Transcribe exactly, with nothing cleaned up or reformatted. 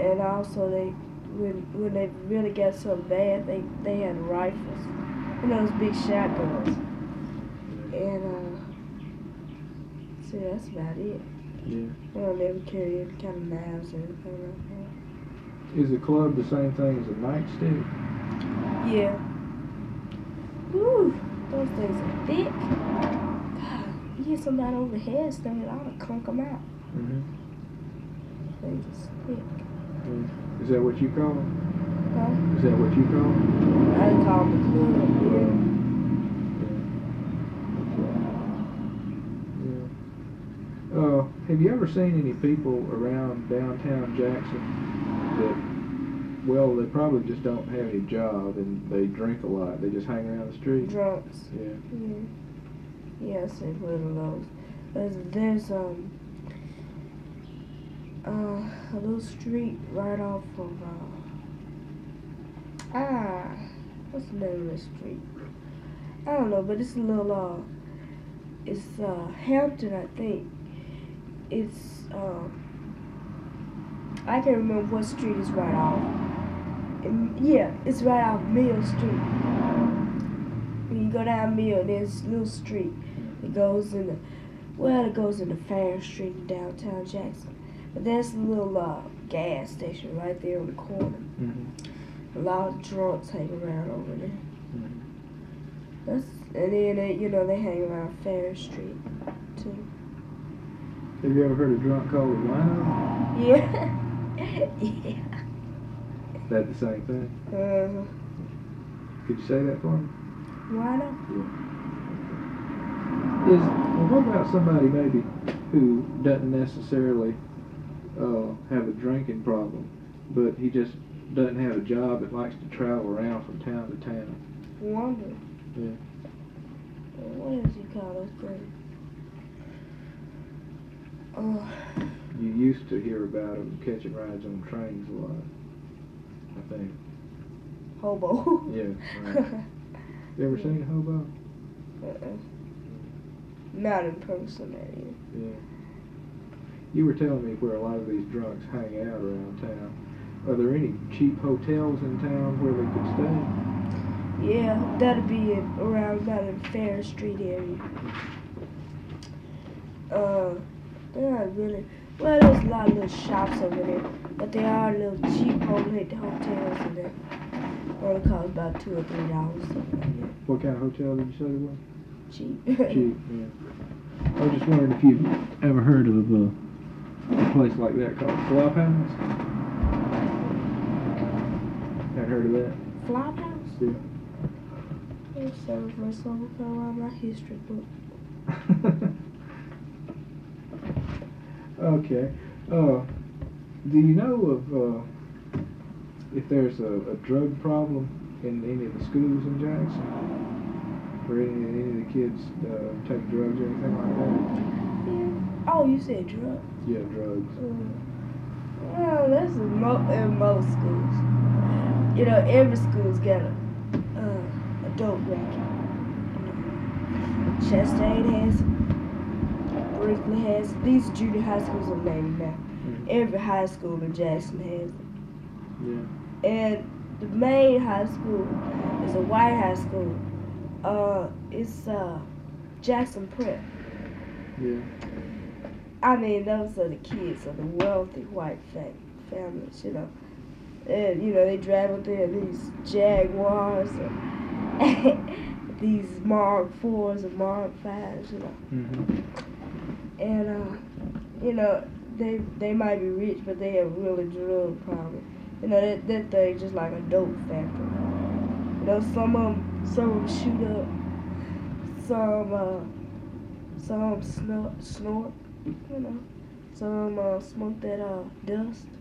and also they when when they really got something bad, they they had rifles, you know, those big shotguns, and uh, see that's about it. Yeah. They don't ever carry any kind of knives or anything like that. Is a club the same thing as a nightstick? Yeah. Whew, those things are thick. God, you hit somebody over the head, stomach, I ought to clunk them out. Mm-hmm. Things are thick. Yeah. Is that what you call them? Huh? Is that what you call them? I call them a club, yeah. Yeah. Uh, have you ever seen any people around downtown Jackson that, well, they probably just don't have any job and they drink a lot. They just hang around the street? Drunks. Yeah. Yeah. Yeah, I see one of those. There's, there's um uh, a little street right off of uh ah what's the name of the street? I don't know, but it's a little uh it's uh Hampton, I think. It's um I can't remember what street it's right off. And, yeah, it's right off Mill Street. When you go down Mill, there's a little street. It goes in the well, it goes into Fair Street in downtown Jackson. But there's a little uh, gas station right there on the corner. Mm-hmm. A lot of drunks hang around over there. Mm-hmm. That's and then they, you know, they hang around Fair Street too. Have you ever heard a drunk called a wino? Yeah. Yeah. Is that the same thing? Uh-huh. Could you say that for me? Why not? Yeah. Is well, what about somebody maybe who doesn't necessarily uh, have a drinking problem, but he just doesn't have a job and likes to travel around from town to town? Wonder. Yeah. What does he call those things? Oh. You used to hear about them catching rides on trains a lot, I think. Hobo. Yeah. Right. You ever seen a hobo? Uh-uh. Not in person, that is. Yeah. You were telling me where a lot of these drunks hang out around town. Are there any cheap hotels in town where they could stay? Yeah, that'd be it, around about in Fair Street area. Uh, they're not really. Well, there's a lot of little shops over there, but there are little cheap hotels in there. Only cost about two or three dollars, something like that. What kind of hotel did you say it was? Cheap. Cheap, yeah. I was just wondering if you've ever heard of a, a place like that called Flophouse? Hadn't heard of that? Flophouse? Yeah. There's several for some around my history book. Okay. Uh, do you know of uh, if there's a, a drug problem in any of the schools in Jackson? Or any, any of the kids uh, take drugs or anything like that? Yeah. Oh, you said drugs? Yeah, drugs. Mm. Well, that's in, mo- in most schools. You know, every school's got a uh, adult racket. Chastain has it. Brinkley has it. These junior high schools are named now. Mm-hmm. Every high school in Jackson has it. Yeah. And the main high school is a white high school. Uh, it's uh, Jackson Prep. Yeah. I mean, those are the kids of the wealthy white fam- families, you know. And, you know, they drive up there in these Jaguars and these Mark fours and Mark fives, you know. Mm-hmm. And, uh, you know, they they might be rich, but they have really drug problems. You know, that, that thing just like a dope factory. You know, some of them, some of them shoot up, some, uh, some snort, snort, you know, some uh, smoke that uh, dust.